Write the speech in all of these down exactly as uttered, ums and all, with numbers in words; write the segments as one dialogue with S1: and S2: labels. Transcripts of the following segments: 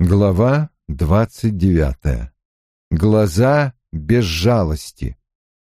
S1: Глава двадцать девятая. Глаза без жалости.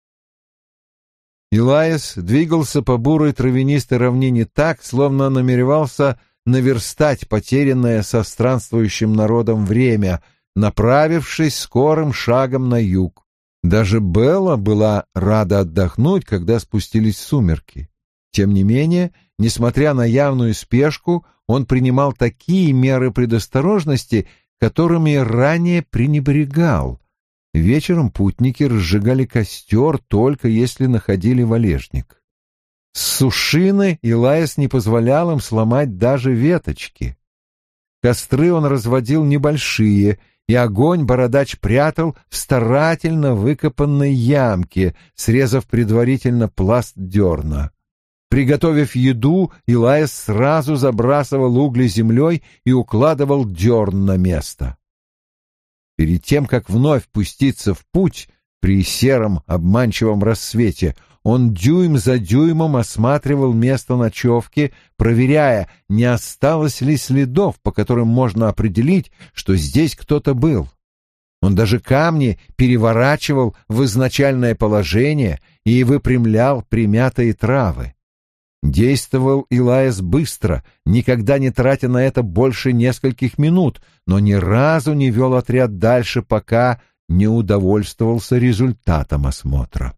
S1: Илайас двигался по бурой травянистой равнине так, словно намеревался наверстать потерянное со странствующим народом время, направившись скорым шагом на юг. Даже Белла была рада отдохнуть, когда спустились сумерки. Тем не менее, несмотря на явную спешку, он принимал такие меры предосторожности, которыми ранее пренебрегал. Вечером путники разжигали костер, только если находили валежник. С сушины Илайас не позволял им сломать даже веточки. Костры он разводил небольшие, и огонь бородач прятал в старательно выкопанной ямке, срезав предварительно пласт дерна. Приготовив еду, Илайас сразу забрасывал угли землей и укладывал дерн на место. Перед тем, как вновь пуститься в путь при сером обманчивом рассвете, он дюйм за дюймом осматривал место ночевки, проверяя, не осталось ли следов, по которым можно определить, что здесь кто-то был. Он даже камни переворачивал в изначальное положение и выпрямлял примятые травы. Действовал Илайас быстро, никогда не тратя на это больше нескольких минут, но ни разу не вел отряд дальше, пока не удовольствовался результатом осмотра.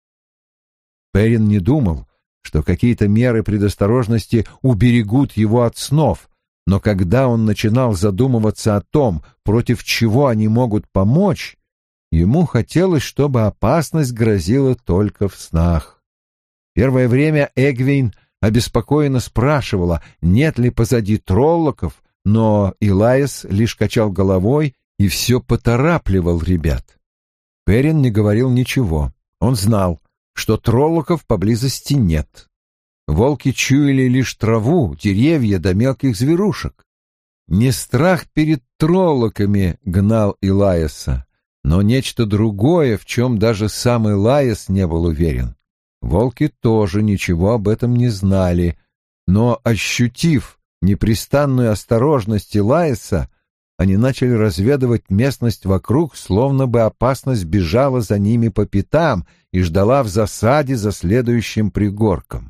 S1: Перрин не думал, что какие-то меры предосторожности уберегут его от снов, но когда он начинал задумываться о том, против чего они могут помочь, ему хотелось, чтобы опасность грозила только в снах. Первое время Эгвейн обеспокоенно спрашивала, нет ли позади троллоков, но Илайас лишь качал головой и все поторапливал ребят. Перрин не говорил ничего. Он знал, что троллоков поблизости нет. Волки чуяли лишь траву, деревья да мелких зверушек. Не страх перед троллоками гнал Илайаса, но нечто другое, в чем даже сам Илайас не был уверен. Волки тоже ничего об этом не знали, но, ощутив непрестанную осторожность Илайаса, они начали разведывать местность вокруг, словно бы опасность бежала за ними по пятам и ждала в засаде за следующим пригорком.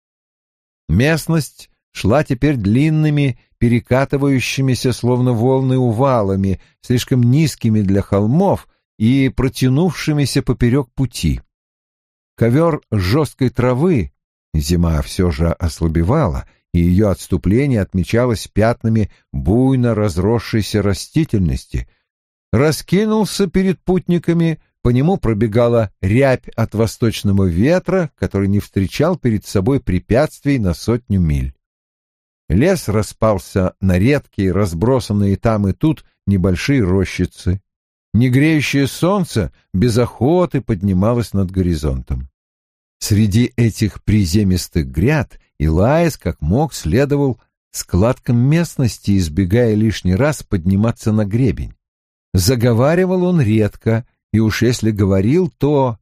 S1: Местность шла теперь длинными, перекатывающимися, словно волны, увалами, слишком низкими для холмов и протянувшимися поперек пути. Ковер жесткой травы, зима все же ослабевала, и ее отступление отмечалось пятнами буйно разросшейся растительности, раскинулся перед путниками, по нему пробегала рябь от восточного ветра, который не встречал перед собой препятствий на сотню миль. Лес распался на редкие, разбросанные там и тут небольшие рощицы. Негреющее солнце без охоты поднималось над горизонтом. Среди этих приземистых гряд Илайас как мог следовал складкам местности, избегая лишний раз подниматься на гребень. Заговаривал он редко, и уж если говорил, то...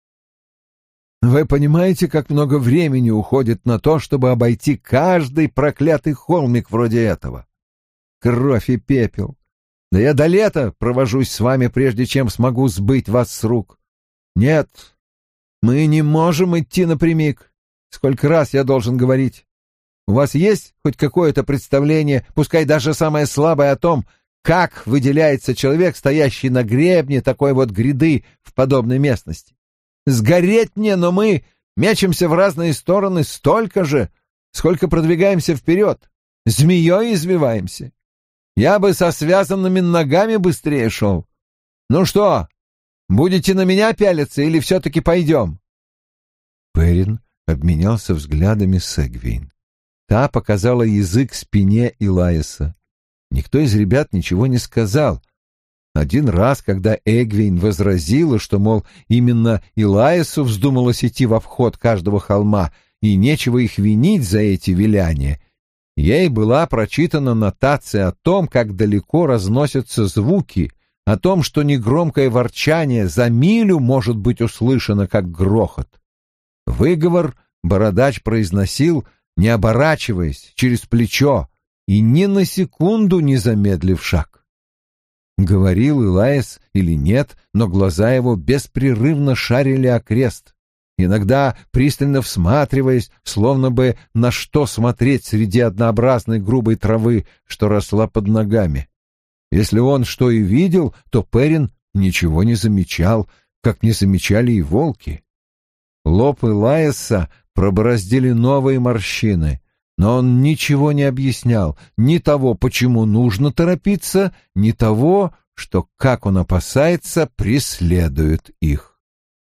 S1: Вы понимаете, как много времени уходит на то, чтобы обойти каждый проклятый холмик вроде этого? Кровь и пепел. Да я до лета провожусь с вами, прежде чем смогу сбыть вас с рук. Нет, мы не можем идти напрямик. Сколько раз я должен говорить? У вас есть хоть какое-то представление, пускай даже самое слабое, о том, как выделяется человек, стоящий на гребне такой вот гряды в подобной местности? Сгореть мне, но мы мечемся в разные стороны столько же, сколько продвигаемся вперед. Змеей извиваемся. Я бы со связанными ногами быстрее шел. Ну что, будете на меня пялиться или все-таки пойдем?» Перрин обменялся взглядами с Эгвейн. Та показала язык спине Илайаса. Никто из ребят ничего не сказал. Один раз, когда Эгвейн возразила, что, мол, именно Илайасу вздумалось идти в обход каждого холма, и нечего их винить за эти виляния, ей была прочитана нотация о том, как далеко разносятся звуки, о том, что негромкое ворчание за милю может быть услышано как грохот. Выговор бородач произносил, не оборачиваясь, через плечо, и ни на секунду не замедлив шаг. Говорил Илайс или нет, но глаза его беспрерывно шарили окрест, иногда пристально всматриваясь, словно бы на что смотреть среди однообразной грубой травы, что росла под ногами. Если он что и видел, то Перрин ничего не замечал, как не замечали и волки. Лоб Илайса пробороздили новые морщины, но он ничего не объяснял, ни того, почему нужно торопиться, ни того, что, как он опасается, преследует их.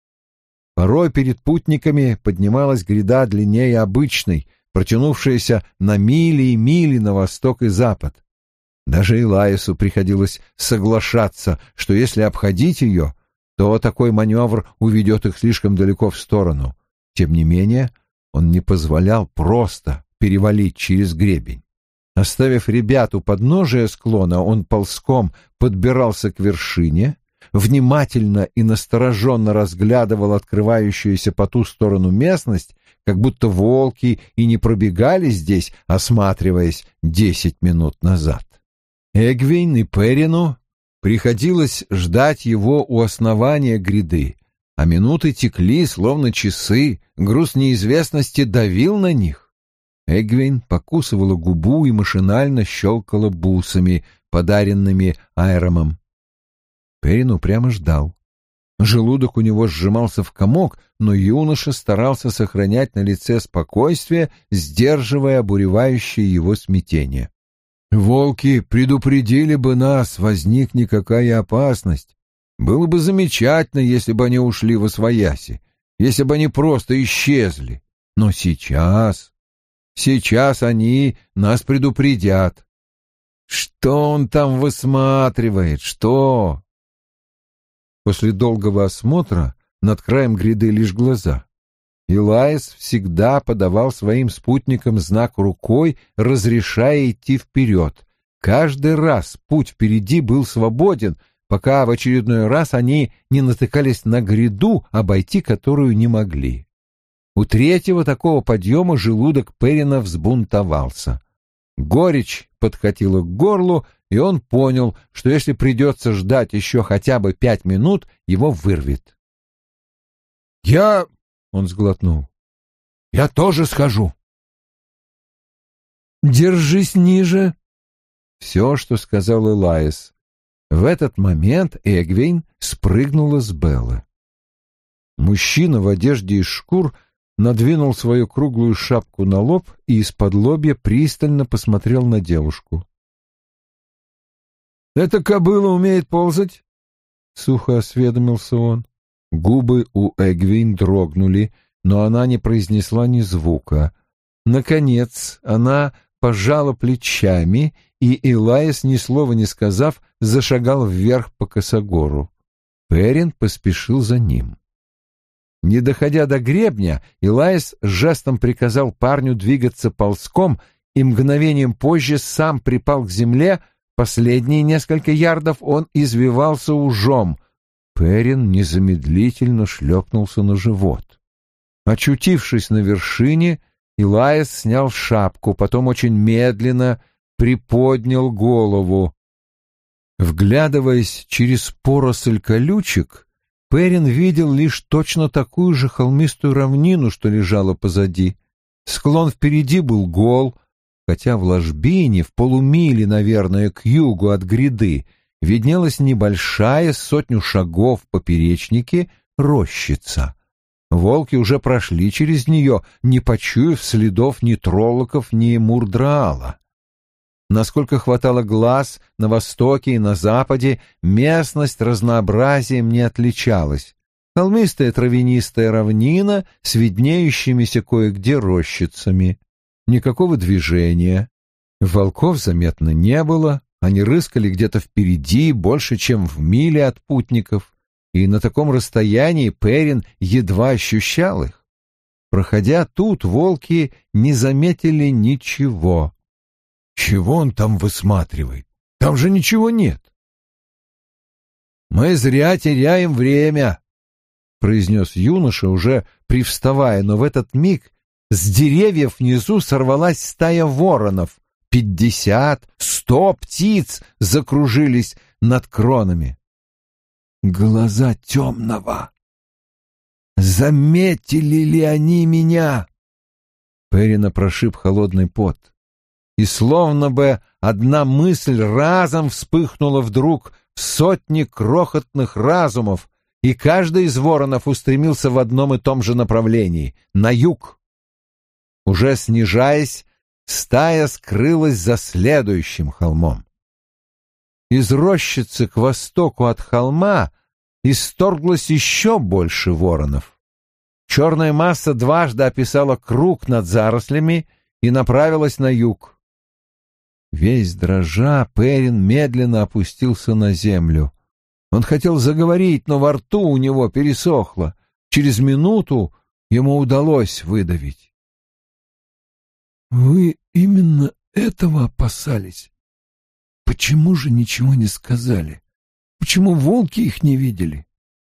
S1: Порой перед путниками поднималась гряда длиннее обычной, протянувшаяся на мили и мили на восток и запад. Даже Илайсу приходилось соглашаться, что если обходить ее, то такой маневр уведет их слишком далеко в сторону. Тем не менее, он не позволял просто перевалить через гребень. Оставив ребят у подножия склона, он ползком подбирался к вершине, внимательно и настороженно разглядывал открывающуюся по ту сторону местность, как будто волки и не пробегали здесь, осматриваясь десять минут назад. Эгвейн и Перрину приходилось ждать его у основания гряды, а минуты текли, словно часы, груз неизвестности давил на них. Эгвейн покусывала губу и машинально щелкала бусами, подаренными Айромом. Перрин упрямо ждал. Желудок у него сжимался в комок, но юноша старался сохранять на лице спокойствие, сдерживая обуревающее его смятение. «Волки предупредили бы нас, возникне какая опасность. Было бы замечательно, если бы они ушли восвояси, если бы они просто исчезли. Но сейчас... Сейчас они нас предупредят. Что он там высматривает? Что?» После долгого осмотра над краем гряды лишь глаза. Илайс всегда подавал своим спутникам знак рукой, разрешая идти вперед. Каждый раз путь впереди был свободен, пока в очередной раз они не натыкались на гряду, обойти которую не могли. У третьего такого подъема желудок Перрина взбунтовался. Горечь подкатила к горлу, и он понял, что если придется ждать еще хотя бы пять минут, его вырвет. «Я...» — он сглотнул. «Я тоже схожу». «Держись ниже», — все, что сказал Илайс. В этот момент Эгвейн спрыгнула с Беллы. Мужчина в одежде из шкур надвинул свою круглую шапку на лоб и из-под лобья пристально посмотрел на девушку. «Эта кобыла умеет ползать?» — сухо осведомился он. Губы у Эгвейн дрогнули, но она не произнесла ни звука. Наконец она пожала плечами, и Илайс, ни слова не сказав, зашагал вверх по косогору. Перрин поспешил за ним. Не доходя до гребня, Илайс жестом приказал парню двигаться ползком и мгновением позже сам припал к земле. Последние несколько ярдов он извивался ужом. Перрин незамедлительно шлепнулся на живот. Очутившись на вершине, Илайс снял шапку, потом очень медленно приподнял голову. Вглядываясь через поросль колючек, Перрин видел лишь точно такую же холмистую равнину, что лежала позади. Склон впереди был гол, хотя в ложбине, в полумиле, наверное, к югу от гряды, виднелась небольшая, сотню шагов в поперечнике, рощица. Волки уже прошли через нее, не почуяв следов ни троллоков, ни мурдраала. Насколько хватало глаз, на востоке и на западе местность разнообразием не отличалась. Холмистая травянистая равнина с виднеющимися кое-где рощицами. Никакого движения. Волков заметно не было, они рыскали где-то впереди, больше, чем в миле от путников, и на таком расстоянии Перрин едва ощущал их. Проходя тут, волки не заметили ничего. Чего он там высматривает? Там же ничего нет. «Мы зря теряем время», — произнес юноша, уже привставая, но в этот миг с деревьев внизу сорвалась стая воронов. Пятьдесят, сто птиц закружились над кронами. «Глаза темного! Заметили ли они меня?» Перина прошиб холодный пот. И словно бы одна мысль разом вспыхнула вдруг в сотни крохотных разумов, и каждый из воронов устремился в одном и том же направлении — на юг. Уже снижаясь, стая скрылась за следующим холмом. Из рощицы к востоку от холма исторглось еще больше воронов. Черная масса дважды описала круг над зарослями и направилась на юг. Весь дрожа, Перин медленно опустился на землю. Он хотел заговорить, но во рту у него пересохло. Через минуту ему удалось выдавить: «Вы именно этого опасались? Почему же ничего не сказали? Почему волки их не видели?»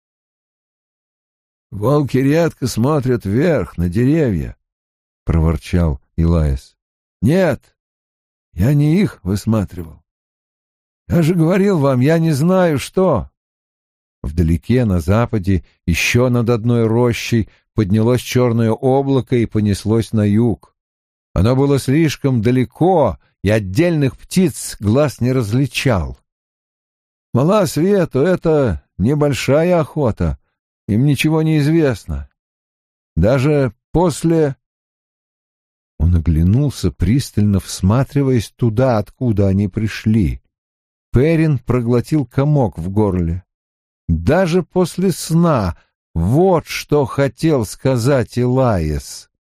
S1: «Волки редко смотрят вверх, на деревья», — проворчал Илаис. «Нет, я не их высматривал. Я же говорил вам, я не знаю, что». Вдалеке, на западе, еще над одной рощей, поднялось черное облако и понеслось на юг. Оно было слишком далеко, и отдельных птиц глаз не различал. Мала свету — это небольшая охота, им ничего не известно. Даже после... Он оглянулся, пристально всматриваясь туда, откуда они пришли. Перин проглотил комок в горле. Даже после сна вот что хотел сказать Илаис.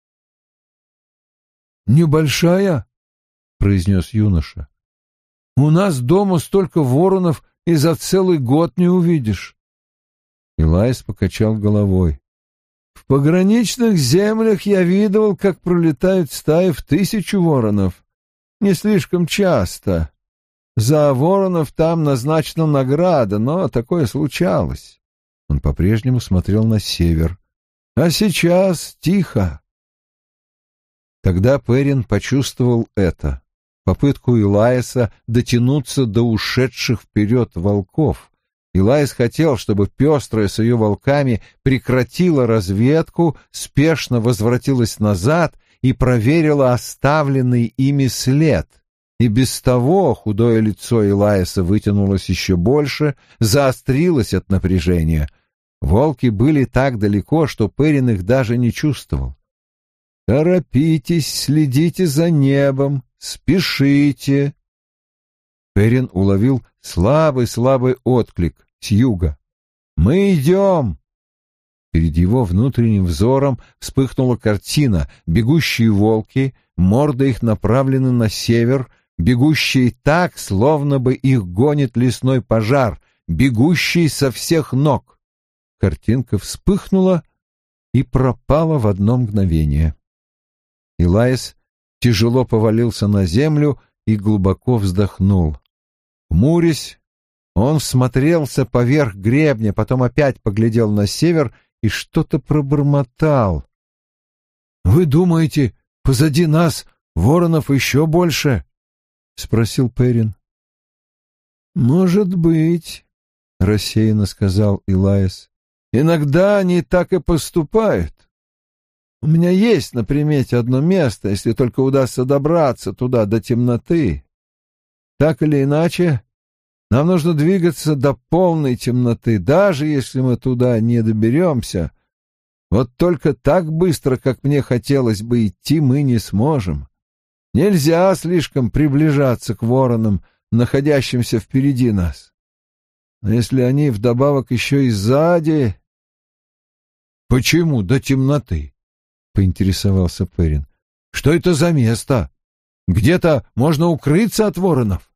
S1: «Небольшая?» — произнес юноша. «У нас дома столько воронов и за целый год не увидишь». Илаис покачал головой. «В пограничных землях я видывал, как пролетают стаи в тысячу воронов. Не слишком часто. За воронов там назначена награда, но такое случалось». Он по-прежнему смотрел на север. «А сейчас тихо». Тогда Перин почувствовал это. Попытку Илаиса дотянуться до ушедших вперед волков. Илаис хотел, чтобы пестрая с ее волками прекратила разведку, спешно возвратилась назад и проверила оставленный ими след. И без того худое лицо Илаиса вытянулось еще больше, заострилось от напряжения. Волки были так далеко, что Перин их даже не чувствовал. «Торопитесь, следите за небом, спешите!» Перин уловил слабый-слабый отклик с юга. «Мы идем!» Перед его внутренним взором вспыхнула картина. Бегущие волки, морды их направлены на север, бегущие так, словно бы их гонит лесной пожар, бегущие со всех ног. Картинка вспыхнула и пропала в одно мгновение. Илаис тяжело повалился на землю и глубоко вздохнул. Хмурясь, он всмотрелся поверх гребня, потом опять поглядел на север и что-то пробормотал. — Вы думаете, позади нас воронов еще больше? — спросил Перин. — Может быть, — рассеянно сказал Илаис. — Иногда они так и поступают. У меня есть на примете одно место, если только удастся добраться туда до темноты. Так или иначе, нам нужно двигаться до полной темноты, даже если мы туда не доберемся. Вот только так быстро, как мне хотелось бы идти, мы не сможем. Нельзя слишком приближаться к воронам, находящимся впереди нас. Но если они вдобавок еще и сзади... — Почему до темноты? — поинтересовался Перин. — Что это за место? Где-то можно укрыться от воронов?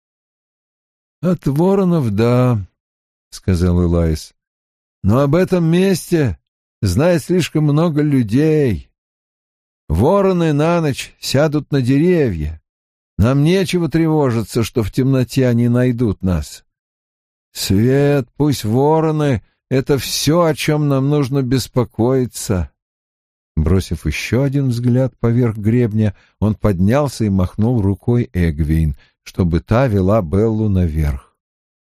S1: — От воронов, да, — сказал Илаис. — Но об этом месте знает слишком много людей. Вороны на ночь сядут на деревья. Нам нечего тревожиться, что в темноте они найдут нас. Свет, пусть вороны — это все, о чем нам нужно беспокоиться. Бросив еще один взгляд поверх гребня, он поднялся и махнул рукой Эгвейн, чтобы та вела Беллу наверх.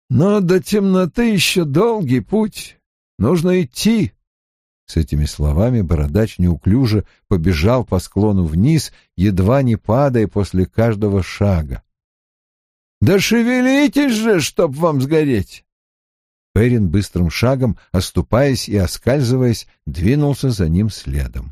S1: Но до темноты еще долгий путь. Нужно идти. С этими словами бородач неуклюже побежал по склону вниз, едва не падая после каждого шага. «Да шевелитесь же, чтоб вам сгореть!» Перин быстрым шагом, оступаясь и оскальзываясь, двинулся за ним следом.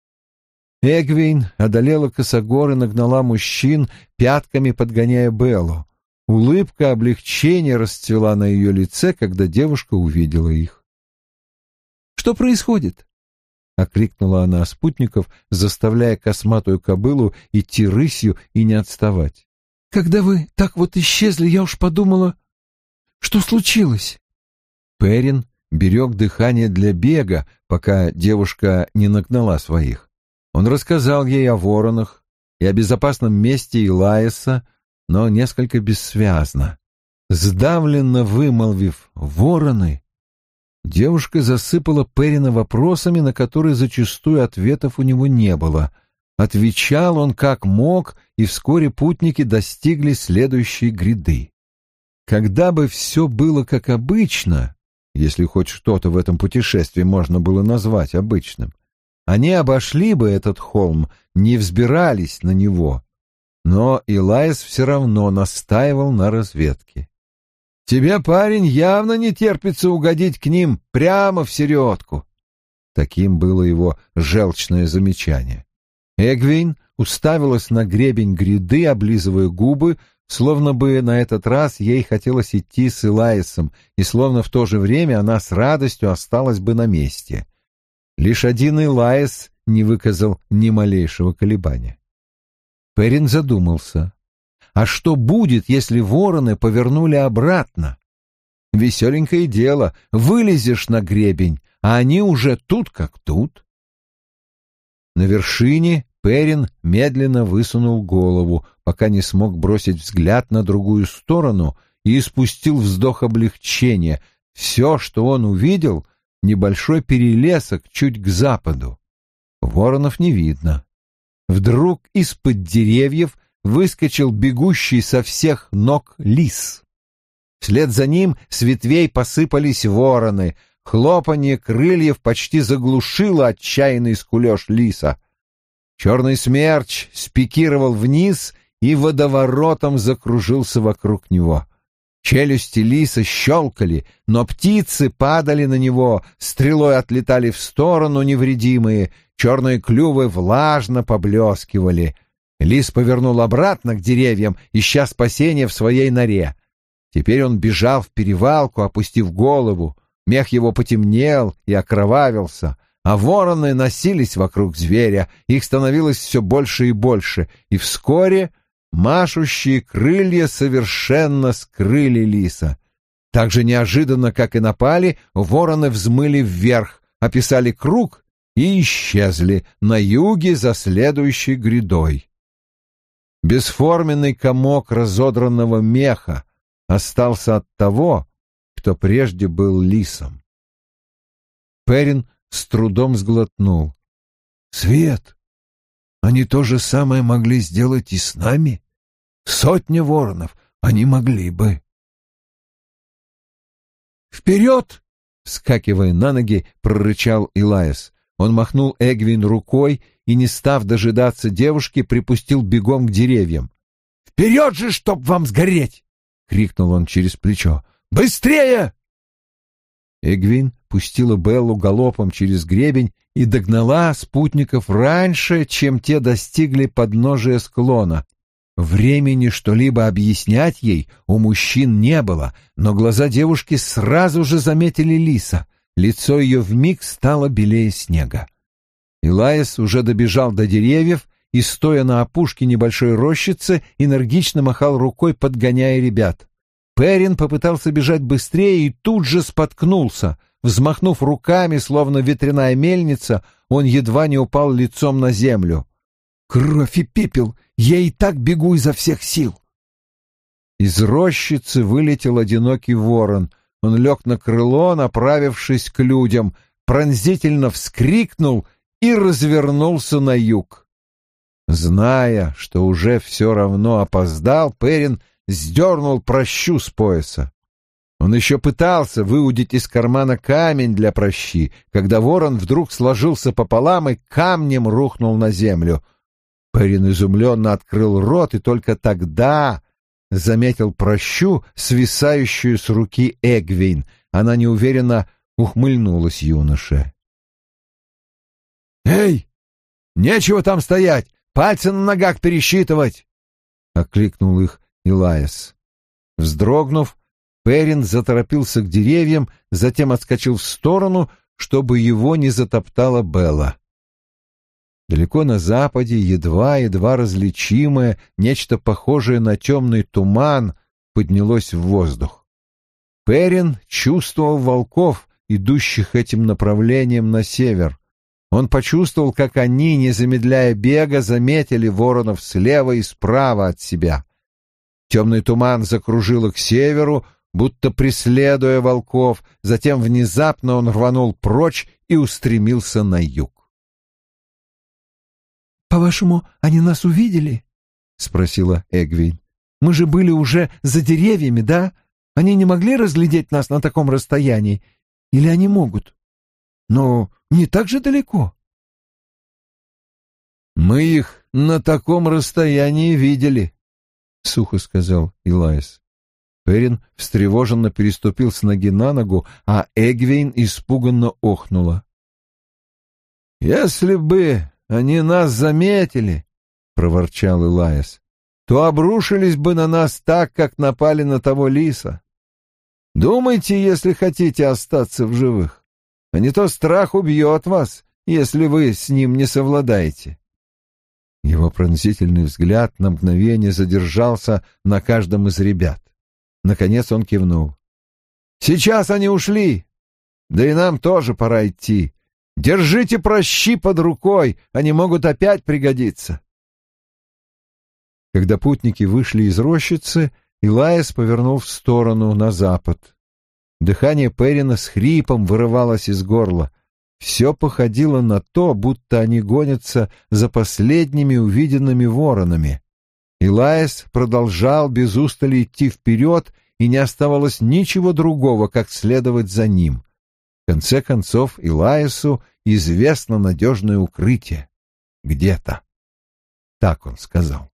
S1: Эгвейн одолела косогор и нагнала мужчин, пятками подгоняя Беллу. Улыбка облегчения расцвела на ее лице, когда девушка увидела их. «Что происходит?» — окликнула она спутников, заставляя косматую кобылу идти рысью и не отставать. «Когда вы так вот исчезли, я уж подумала, что случилось?» Перин берег дыхание для бега, пока девушка не нагнала своих. Он рассказал ей о воронах и о безопасном месте Илаиса, но несколько бессвязно. Сдавленно вымолвив «вороны», девушка засыпала Перина вопросами, на которые зачастую ответов у него не было. Отвечал он как мог, и вскоре путники достигли следующей гряды. Когда бы все было как обычно, если хоть что-то в этом путешествии можно было назвать обычным, они обошли бы этот холм, не взбирались на него. Но Илаис все равно настаивал на разведке. «Тебе, парень, явно не терпится угодить к ним прямо в середку». Таким было его желчное замечание. Эгвейн уставилась на гребень гряды, облизывая губы, словно бы на этот раз ей хотелось идти с Илаисом, и словно в то же время она с радостью осталась бы на месте. Лишь один Илаис не выказал ни малейшего колебания. Перин задумался. А что будет, если вороны повернули обратно? Веселенькое дело, вылезешь на гребень, а они уже тут как тут. На вершине Перин медленно высунул голову, пока не смог бросить взгляд на другую сторону, и испустил вздох облегчения. Все, что он увидел, небольшой перелесок чуть к западу. Воронов не видно. Вдруг из-под деревьев выскочил бегущий со всех ног лис. Вслед за ним с ветвей посыпались вороны. Хлопанье крыльев почти заглушило отчаянный скулеж лиса. Черный смерч спикировал вниз и водоворотом закружился вокруг него. Челюсти лиса щелкали, но птицы падали на него, стрелой отлетали в сторону невредимые, черные клювы влажно поблескивали. Лис повернул обратно к деревьям, ища спасения в своей норе. Теперь он бежал в перевалку, опустив голову. Мех его потемнел и окровавился, а вороны носились вокруг зверя. Их становилось все больше и больше, и вскоре машущие крылья совершенно скрыли лиса. Так же неожиданно, как и напали, вороны взмыли вверх, описали круг и исчезли на юге за следующей грядой. Бесформенный комок разодранного меха остался от того, кто прежде был лисом. Перин с трудом сглотнул. «Свет! Они то же самое могли сделать и с нами? Сотня воронов они могли бы». «Вперед!» — вскакивая на ноги, прорычал Илаис. Он махнул Эгвин рукой и, не став дожидаться девушки, припустил бегом к деревьям. «Вперед же, чтоб вам сгореть!» — крикнул он через плечо. «Быстрее!» Эгвин пустила Беллу галопом через гребень и догнала спутников раньше, чем те достигли подножия склона. Времени что-либо объяснять ей у мужчин не было, но глаза девушки сразу же заметили лиса. Лицо ее вмиг стало белее снега. Илаис уже добежал до деревьев и, стоя на опушке небольшой рощицы, энергично махал рукой, подгоняя ребят. Перин попытался бежать быстрее и тут же споткнулся. Взмахнув руками, словно ветряная мельница, он едва не упал лицом на землю. «Кровь и пепел! Я и так бегу изо всех сил!» Из рощицы вылетел одинокий ворон. Он лег на крыло, направившись к людям, пронзительно вскрикнул и развернулся на юг. Зная, что уже все равно опоздал, Перин сдернул пращу с пояса. Он еще пытался выудить из кармана камень для пращи, когда ворон вдруг сложился пополам и камнем рухнул на землю. Перин изумленно открыл рот и только тогда заметил пращу, свисающую с руки Эгвейн. Она неуверенно ухмыльнулась юноше. «Эй, нечего там стоять! Пальцы на ногах пересчитывать!» — окликнул их Илайас. Вздрогнув, Перин заторопился к деревьям, затем отскочил в сторону, чтобы его не затоптала Белла. Далеко на западе, едва-едва различимое, нечто похожее на темный туман, поднялось в воздух. Перин чувствовал волков, идущих этим направлением на север. Он почувствовал, как они, не замедляя бега, заметили воронов слева и справа от себя. Темный туман закружил их к северу, будто преследуя волков, затем внезапно он рванул прочь и устремился на юг.
S2: «По-вашему, они нас увидели?» — спросила Эгвейн. «Мы же были уже за деревьями, да? Они не могли разглядеть нас на таком расстоянии? Или они могут? Но не так же далеко».
S1: «Мы их на таком расстоянии видели», — сухо сказал Илайас. Перин встревоженно переступил с ноги на ногу, а Эгвейн испуганно охнула. «Если бы они нас заметили, — проворчал Илайас, — то обрушились бы на нас так, как напали на того лиса. Думайте, если хотите остаться в живых, а не то страх убьет вас, если вы с ним не совладаете». Его пронзительный взгляд на мгновение задержался на каждом из ребят. Наконец он кивнул. «Сейчас они ушли, да и нам тоже пора идти. Держите пращи под рукой, они могут опять пригодиться». Когда путники вышли из рощицы, Илайас повернул в сторону, на запад. Дыхание Перина с хрипом вырывалось из горла. Все походило на то, будто они гонятся за последними увиденными воронами. Илайас продолжал без устали идти вперед, и не оставалось ничего другого, как следовать за ним. В конце концов, Илайасу известно надежное укрытие. Где-то. Так он сказал.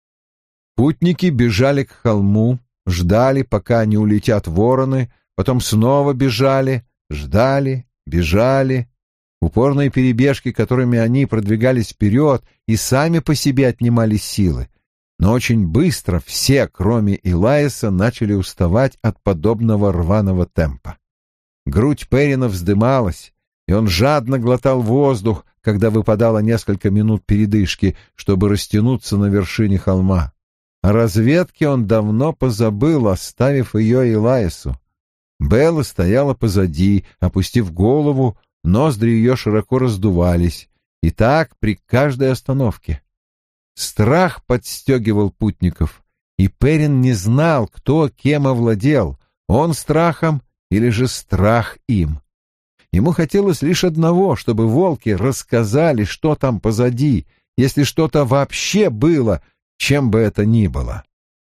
S1: Путники бежали к холму, ждали, пока не улетят вороны, потом снова бежали, ждали, бежали. Упорные перебежки, которыми они продвигались вперед, и сами по себе отнимали силы. Но очень быстро все, кроме Илайаса, начали уставать от подобного рваного темпа. Грудь Перина вздымалась, и он жадно глотал воздух, когда выпадало несколько минут передышки, чтобы растянуться на вершине холма. О разведке он давно позабыл, оставив ее Илайасу. Белла стояла позади, опустив голову, ноздри ее широко раздувались, и так при каждой остановке. Страх подстегивал путников, и Перин не знал, кто кем овладел, он страхом или же страх им. Ему хотелось лишь одного, чтобы волки рассказали, что там позади, если что-то вообще было, чем бы это ни было.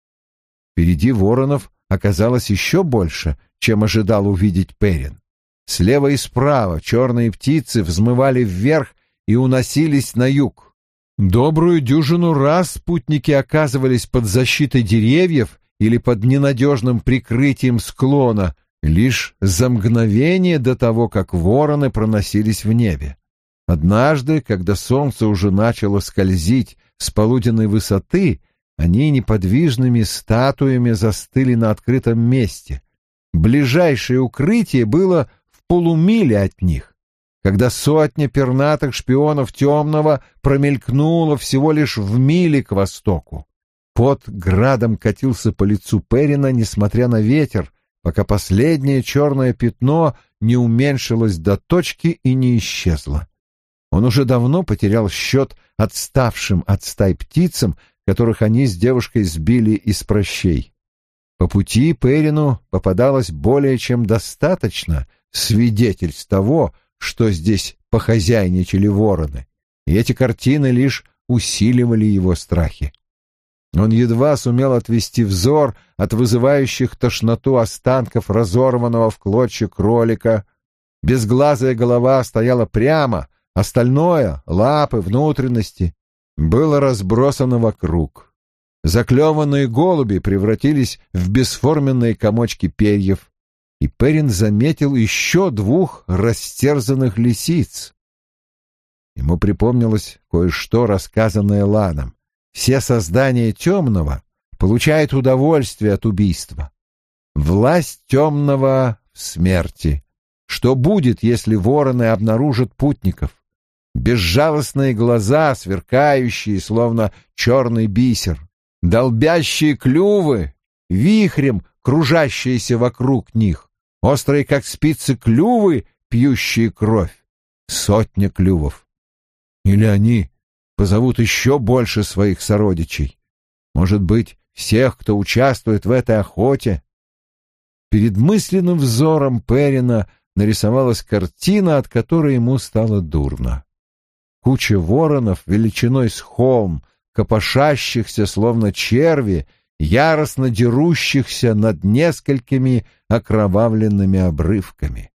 S1: Впереди воронов оказалось еще больше, чем ожидал увидеть Перин. Слева и справа черные птицы взмывали вверх и уносились на юг. Добрую дюжину раз спутники оказывались под защитой деревьев или под ненадежным прикрытием склона, лишь за мгновение до того, как вороны проносились в небе. Однажды, когда солнце уже начало скользить с полуденной высоты, они неподвижными статуями застыли на открытом месте. Ближайшее укрытие было в полумиле от них, когда сотня пернатых шпионов темного промелькнула всего лишь в миле к востоку. Пот градом катился по лицу Перина, несмотря на ветер, пока последнее черное пятно не уменьшилось до точки и не исчезло. Он уже давно потерял счет отставшим от стаи птицам, которых они с девушкой сбили из пращей. По пути Перину попадалось более чем достаточно свидетельств того, что здесь похозяйничали вороны, и эти картины лишь усиливали его страхи. Он едва сумел отвести взор от вызывающих тошноту останков разорванного в клочья кролика. Безглазая голова стояла прямо, остальное — лапы, внутренности — было разбросано вокруг. Заклеванные голуби превратились в бесформенные комочки перьев, и Перрин заметил еще двух растерзанных лисиц. Ему припомнилось кое-что, рассказанное Ланом. Все создания темного получают удовольствие от убийства. Власть темного в смерти. Что будет, если вороны обнаружат путников? Безжалостные глаза, сверкающие, словно черный бисер. Долбящие клювы, вихрем кружащиеся вокруг них. Острые, как спицы, клювы, пьющие кровь. Сотня клювов. Или они позовут еще больше своих сородичей. Может быть, всех, кто участвует в этой охоте. Перед мысленным взором Перрина нарисовалась картина, от которой ему стало дурно. Куча воронов величиной с холм, копошащихся, словно черви, яростно дерущихся над несколькими окровавленными обрывками.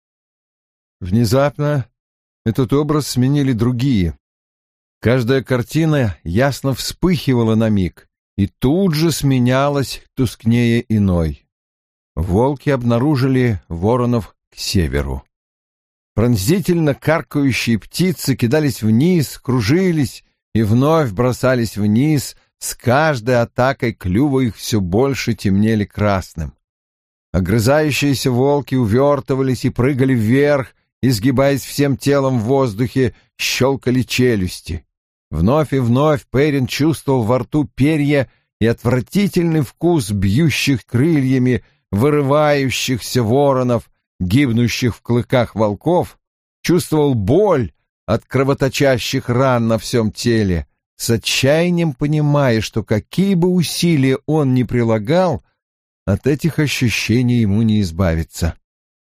S1: Внезапно этот образ сменили другие. Каждая картина ясно вспыхивала на миг и тут же сменялась тускнее иной. Волки обнаружили воронов к северу. Пронзительно каркающие птицы кидались вниз, кружились и вновь бросались вниз, с каждой атакой клюва их все больше темнели красным. Огрызающиеся волки увертывались и прыгали вверх, изгибаясь всем телом в воздухе, щелкали челюсти. Вновь и вновь Перрин чувствовал во рту перья и отвратительный вкус бьющих крыльями, вырывающихся воронов, гибнущих в клыках волков, чувствовал боль от кровоточащих ран на всем теле, с отчаянием понимая, что какие бы усилия он ни прилагал, от этих ощущений ему не избавиться.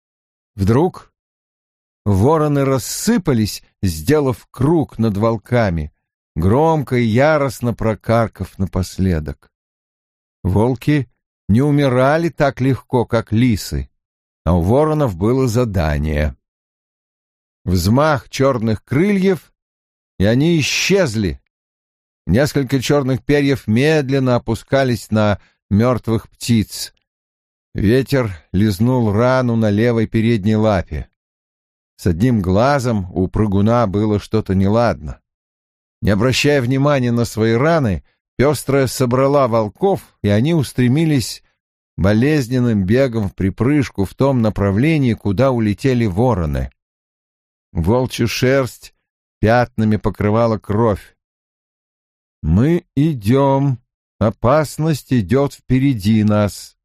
S1: Вдруг вороны рассыпались, сделав круг над волками, громко и яростно прокаркав напоследок. Волки не умирали так легко, как лисы, а у воронов было задание. Взмах черных крыльев, и они исчезли. Несколько черных перьев медленно опускались на мертвых птиц. Ветер лизнул рану на левой передней лапе. С одним глазом у прыгуна было что-то неладно. Не обращая внимания на свои раны, пестрая собрала волков, и они устремились болезненным бегом вприпрыжку в том направлении, куда улетели вороны. Волчью шерсть пятнами покрывала кровь. «Мы идем. Опасность идет впереди нас».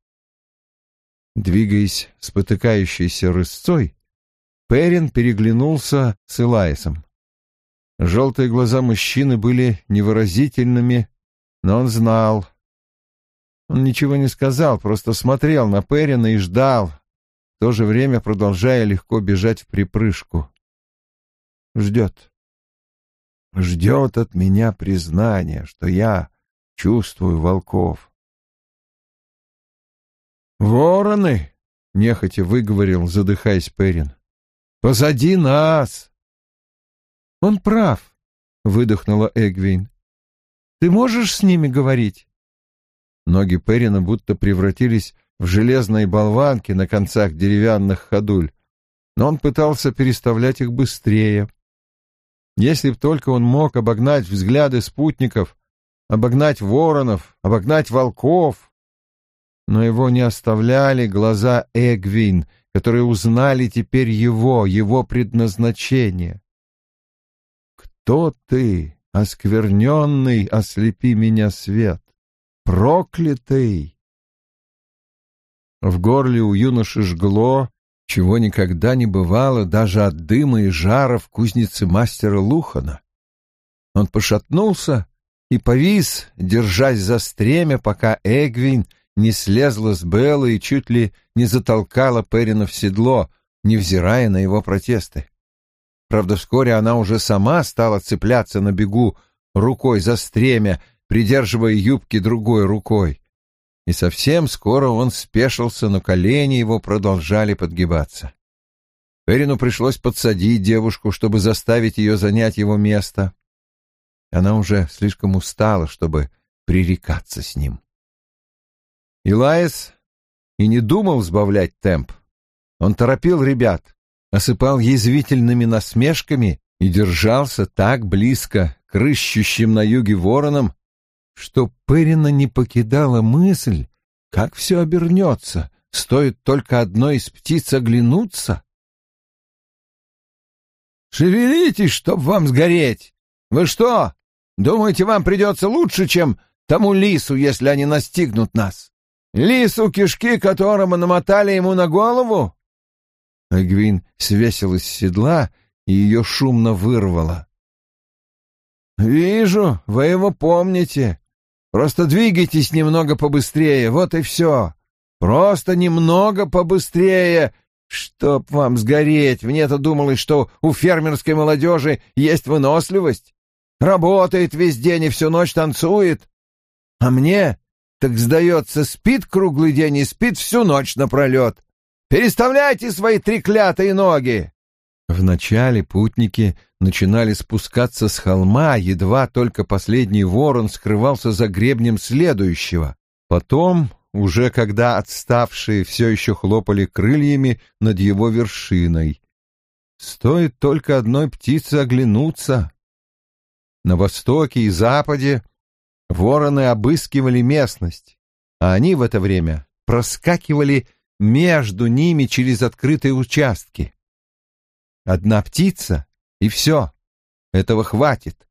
S1: Двигаясь спотыкающейся рысцой, Перрин переглянулся с Элайсом. Желтые глаза мужчины были невыразительными, но он знал. Он ничего не сказал, просто смотрел на Перрина и ждал, в то же время продолжая легко бежать вприпрыжку. Ждет. Ждет от меня признания, что я чувствую волков. «Вороны!» — нехотя выговорил, задыхаясь Перрин. «Позади нас!» «Он прав», — выдохнула Эгвейн. «Ты можешь с ними говорить?» Ноги Перрина будто превратились в железные болванки на концах деревянных ходуль, но он пытался переставлять их быстрее. Если б только он мог обогнать взгляды спутников, обогнать воронов, обогнать волков. Но его не оставляли глаза Эгвейн, которые узнали теперь его, его предназначение. «Кто ты, оскверненный, ослепи меня свет? Проклятый!» В горле у юноши жгло, чего никогда не бывало даже от дыма и жара в кузнице мастера Лухана. Он пошатнулся и повис, держась за стремя, пока Эгвейн не слезла с Белла и чуть ли не затолкала Перрина в седло, невзирая на его протесты. Правда, вскоре она уже сама стала цепляться на бегу рукой за стремя, придерживая юбки другой рукой. И совсем скоро он спешился, но колени его продолжали подгибаться. Перину пришлось подсадить девушку, чтобы заставить ее занять его место. Она уже слишком устала, чтобы пререкаться с ним. Илаис и не думал сбавлять темп. Он торопил ребят, осыпал язвительными насмешками и держался так близко к рыщущим на юге воронам, что Перина не покидала мысль, как все обернется, стоит только одной из птиц оглянуться. «Шевелитесь, чтоб вам сгореть! Вы что, думаете, вам придется лучше, чем тому лису, если они настигнут нас? Лису, кишки которому намотали ему на голову?» Эгвин свесилась с седла, и ее шумно вырвало. «Вижу, вы его помните. Просто двигайтесь немного побыстрее, вот и все. Просто немного побыстрее, чтоб вам сгореть. Мне-то думалось, что у фермерской молодежи есть выносливость. Работает весь день и всю ночь танцует. А мне, так сдается, спит круглый день и спит всю ночь напролет. Переставляйте свои треклятые ноги!» Вначале путники начинали спускаться с холма, едва только последний ворон скрывался за гребнем следующего. Потом, уже когда отставшие все еще хлопали крыльями над его вершиной. Стоит только одной птице оглянуться. На востоке и западе вороны обыскивали местность, а они в это время проскакивали между ними через открытые участки. Одна птица, и все. Этого хватит.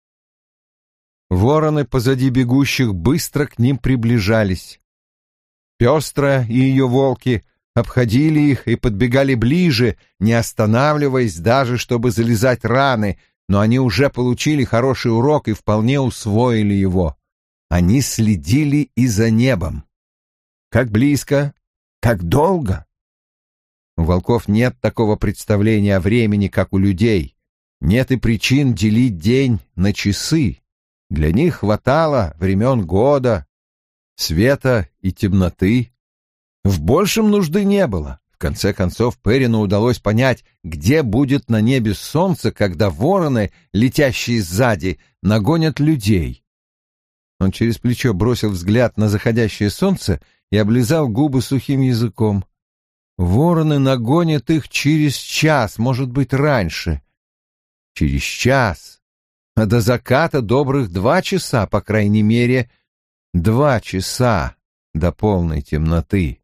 S1: Вороны позади бегущих быстро к ним приближались. Пестрая и ее волки обходили их и подбегали ближе, не останавливаясь даже, чтобы залезать раны, но они уже получили хороший урок и вполне усвоили его. Они следили и за небом. Как близко, как долго. У волков нет такого представления о времени, как у людей. Нет и причин делить день на часы. Для них хватало времен года, света и темноты. В большем нужды не было. В конце концов, Перину удалось понять, где будет на небе солнце, когда вороны, летящие сзади, нагонят людей. Он через плечо бросил взгляд на заходящее солнце и облизал губы сухим языком. Вороны нагонят их через час, может быть, раньше. Через час. А до заката добрых два часа, по крайней мере, два часа до полной темноты.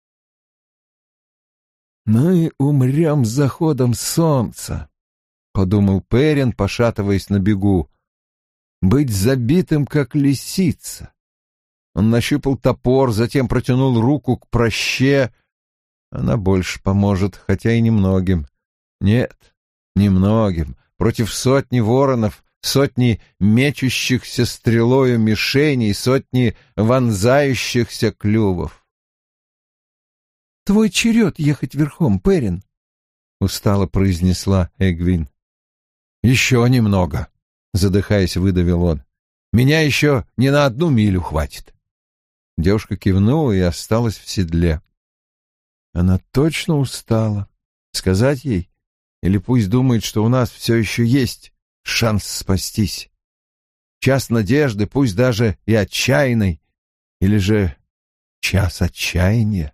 S1: «Мы умрем с заходом солнца», — подумал Перин, пошатываясь на бегу. «Быть забитым, как лисица». Он нащупал топор, затем протянул руку к проще. Она больше поможет, хотя и немногим. Нет, немногим. Против сотни воронов, сотни мечущихся стрелою мишеней, сотни вонзающихся клювов. «Твой черед ехать верхом, Перин», — устало произнесла Эгвин. «Еще немного», — задыхаясь, выдавил он. «Меня еще не на одну милю хватит». Девушка кивнула и осталась в седле. Она точно устала. Сказать ей? Или пусть думает, что у нас все еще есть шанс спастись? Час надежды, пусть даже и отчаянный, или же час отчаяния?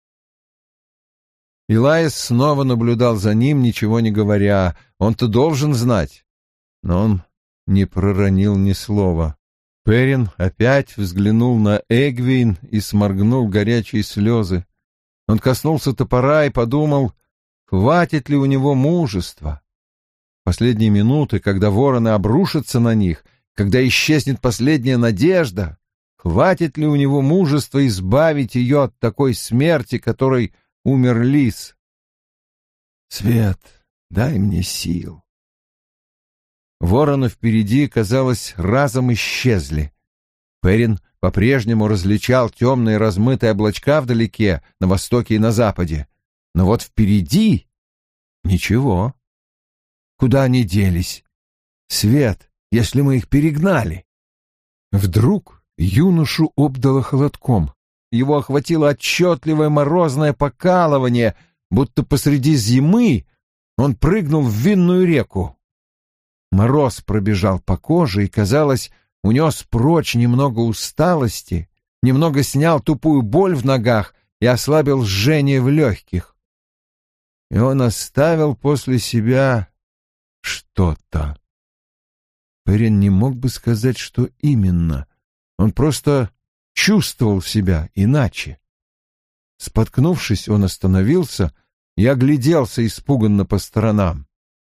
S1: Илаис снова наблюдал за ним, ничего не говоря. Он-то должен знать. Но он не проронил ни слова. Перин опять взглянул на Эгвин и сморгнул горячие слезы. Он коснулся топора и подумал, хватит ли у него мужества. Последние минуты, когда вороны обрушатся на них, когда исчезнет последняя надежда, хватит ли у него мужества избавить ее от такой смерти, которой умер лис? «Свет, дай мне сил». Вороны впереди, казалось, разом исчезли. Перин по-прежнему различал темные размытые облачка вдалеке, на востоке и на западе. Но вот впереди ничего. Куда они делись? Свет, если мы их перегнали? Вдруг юношу обдало холодком. Его охватило отчетливое морозное покалывание, будто посреди зимы он прыгнул в винную реку. Мороз пробежал по коже и, казалось, унес прочь немного усталости, немного снял тупую боль в ногах и ослабил жжение в легких. И он оставил после себя что-то. Перин не мог бы сказать, что именно. Он просто чувствовал себя иначе. Споткнувшись, он остановился и огляделся испуганно по сторонам.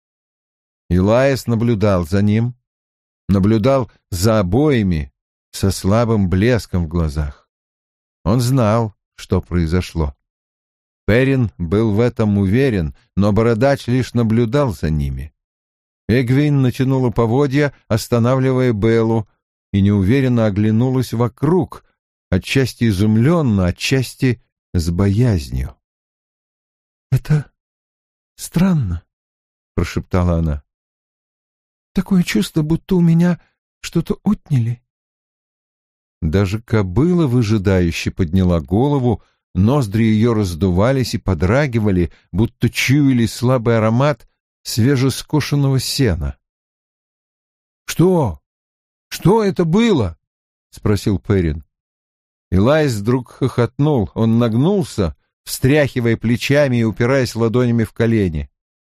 S1: Илайас наблюдал за ним, наблюдал за обоими со слабым блеском в глазах. Он знал, что произошло. Перин был в этом уверен, но бородач лишь наблюдал за ними. Эгвин натянула поводья, останавливая Беллу, и неуверенно оглянулась вокруг, отчасти изумленно, отчасти с боязнью.
S2: «Это странно», — прошептала она. «Такое чувство, будто у меня что-то отняли».
S1: Даже кобыла выжидающе подняла голову, ноздри ее раздувались и подрагивали, будто чуяли слабый аромат свежескошенного сена. «Что? Что это было?» — спросил Перин. Илайс вдруг хохотнул. Он нагнулся, встряхивая плечами и упираясь ладонями в колени.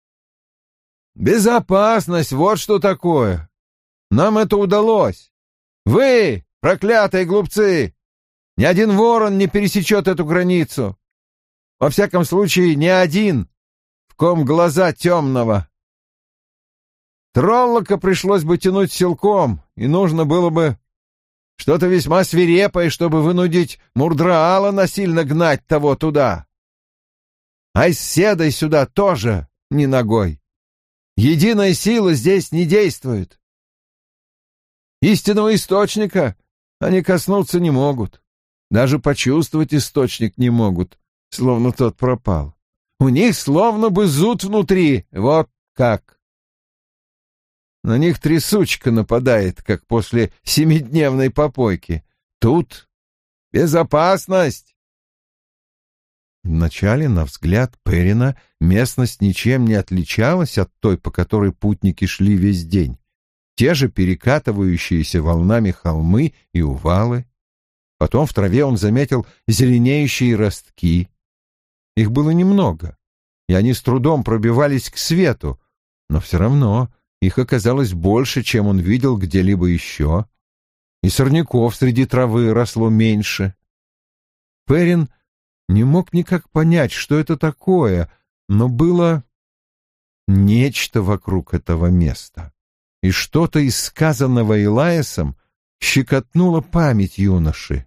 S1: «Безопасность, вот что такое! Нам это удалось! Вы, проклятые глупцы! Ни один ворон не пересечет эту границу! Во всяком случае, ни один, в ком глаза темного! Троллока пришлось бы тянуть силком, и нужно было бы что-то весьма свирепое, чтобы вынудить Мурдраала насильно гнать того туда. А с Седой сюда тоже ни ногой. Единая сила здесь не действует. Истинного источника они коснуться не могут. Даже почувствовать источник не могут, словно тот пропал. У них словно бы зуд внутри, вот как. На них трясучка нападает, как после семидневной попойки. Тут безопасность. Вначале, на взгляд Перина, местность ничем не отличалась от той, по которой путники шли весь день. Те же перекатывающиеся волнами холмы и увалы. Потом в траве он заметил зеленеющие ростки. Их было немного, и они с трудом пробивались к свету, но все равно их оказалось больше, чем он видел где-либо еще. И сорняков среди травы росло меньше. Перин не мог никак понять, что это такое, но было нечто вокруг этого места. И что-то из сказанного Илайасом щекотнуло память юноши.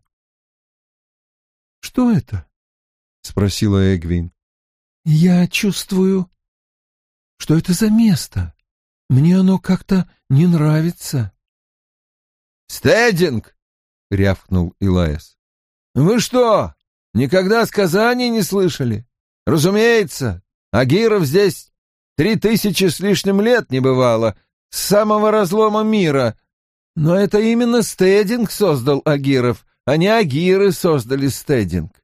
S2: «Что это?» — спросила Эгвин. «Я чувствую... Что это за место? Мне оно как-то не нравится».
S1: «Стединг!» — рявкнул Илайас. «Вы что, никогда сказаний не слышали? Разумеется, агиров здесь три тысячи с лишним лет не бывало, с самого разлома мира. Но это именно Стединг создал агиров, а не агиры создали Стединг».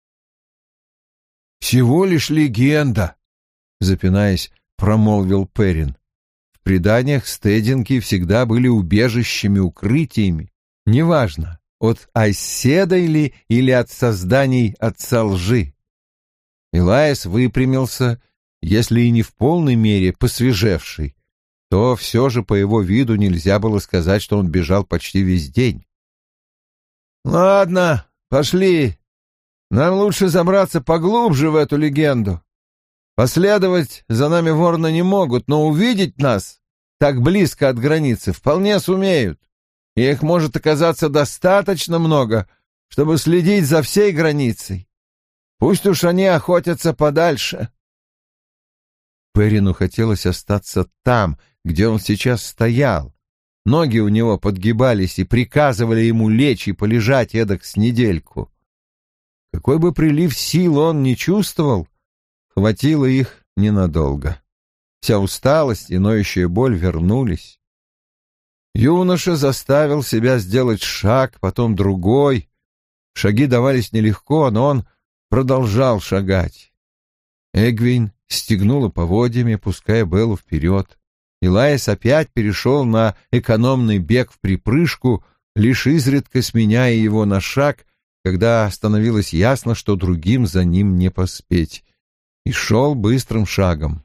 S1: «Всего лишь легенда», — запинаясь, промолвил Перин. В преданиях стединги всегда были убежищами, укрытиями. Неважно, от Айседа или, или от созданий отца лжи. Илайас выпрямился, если и не в полной мере посвежевший, то все же по его виду нельзя было сказать, что он бежал почти весь день. «Ладно, пошли. Нам лучше забраться поглубже в эту легенду. Последовать за нами вороны не могут, но увидеть нас так близко от границы вполне сумеют, и их может оказаться достаточно много, чтобы следить за всей границей. Пусть уж они охотятся подальше». Перину хотелось остаться там, где он сейчас стоял. Ноги у него подгибались и приказывали ему лечь и полежать эдак с недельку. Какой бы прилив сил он ни чувствовал, хватило их ненадолго. Вся усталость и ноющая боль вернулись. Юноша заставил себя сделать шаг, потом другой. Шаги давались нелегко, но он продолжал шагать. Эгвин стегнула поводьями, пуская Беллу вперед. Илайс опять перешел на экономный бег в припрыжку, лишь изредка сменяя его на шаг, когда становилось ясно, что другим за ним не поспеть, и шел быстрым шагом.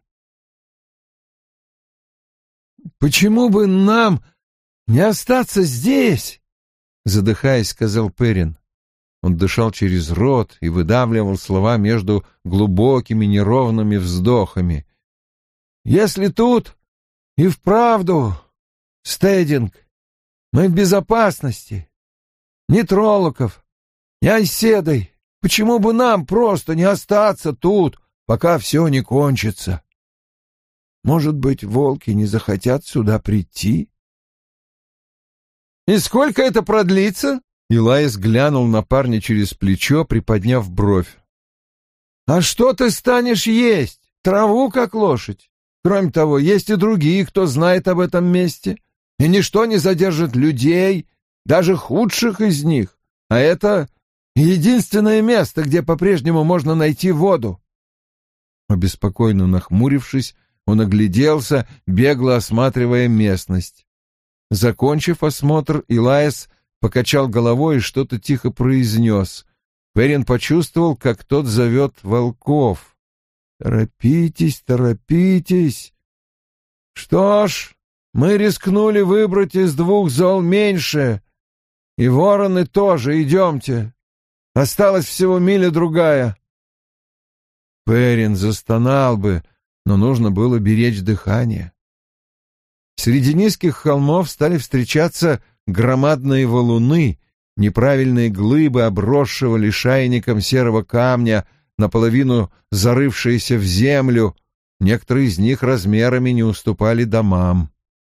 S2: «Почему бы нам не остаться здесь?» — задыхаясь, сказал Перрин.
S1: Он дышал через рот и выдавливал слова между глубокими неровными вздохами.
S2: «Если тут и вправду стединг, мы в безопасности. Ни Троллоков, ни Айседой. Почему бы нам просто не остаться тут, пока все не кончится? Может быть, волки не захотят сюда прийти?»
S1: «И сколько это продлится?» Илайс глянул на парня через плечо, приподняв бровь.
S2: «А что ты станешь есть? Траву, как лошадь? Кроме того, есть и другие, кто знает об этом месте, и ничто не задержит людей, даже худших из них. А это единственное место, где по-прежнему можно найти воду».
S1: Обеспокоенно нахмурившись, он огляделся, бегло осматривая местность. Закончив осмотр, Илайс покачал головой и что-то тихо произнес. Перрин почувствовал, как тот зовет волков.
S2: «Торопитесь, торопитесь. Что ж, мы рискнули выбрать из двух зол меньше. И вороны тоже, идемте. Осталась всего миля-другая».
S1: Перрин застонал бы, но нужно было беречь дыхание. Среди низких холмов стали встречаться громадные валуны, неправильные глыбы обросшего лишайником серого камня, наполовину зарывшиеся в землю, некоторые из них размерами не уступали домам.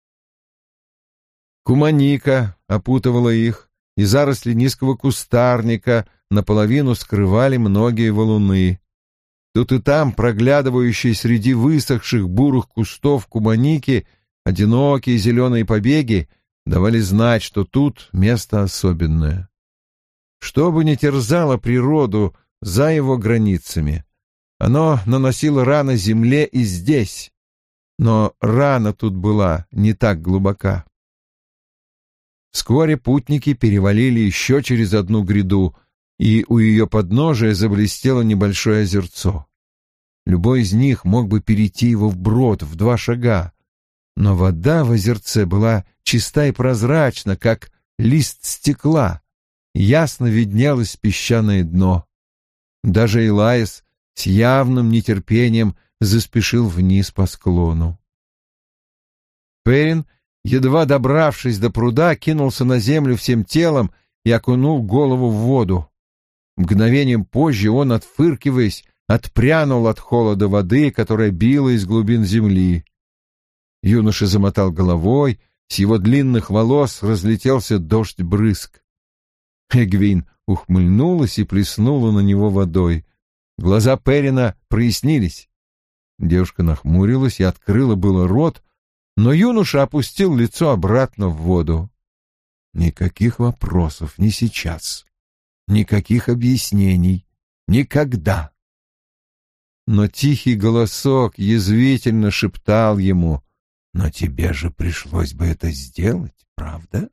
S1: Куманика опутывала их, и заросли низкого кустарника наполовину скрывали многие валуны. Тут и там, проглядывающие среди высохших бурых кустов куманики, одинокие зеленые побеги давали знать, что тут место особенное. Что бы ни терзало природу за его границами, оно наносило раны земле и здесь, но рана тут была не так глубока. Вскоре путники перевалили еще через одну гряду, и у ее подножия заблестело небольшое озерцо. Любой из них мог бы перейти его вброд в два шага, но вода в озерце была чиста и прозрачна, как лист стекла, ясно виднелось песчаное дно. Даже Илайс с явным нетерпением заспешил вниз по склону. Перрин, едва добравшись до пруда, кинулся на землю всем телом и окунул голову в воду. Мгновением позже он, отфыркиваясь, отпрянул от холода воды, которая била из глубин земли. Юноша замотал головой, с его длинных волос разлетелся дождь брызг. Эгвин ухмыльнулась и плеснула на него водой. Глаза Перрина прояснились. Девушка нахмурилась и открыла было рот, но юноша опустил лицо обратно в воду. Никаких вопросов, не сейчас. Никаких объяснений. Никогда. Но тихий голосок язвительно шептал ему: «Но тебе же пришлось бы это сделать, правда?»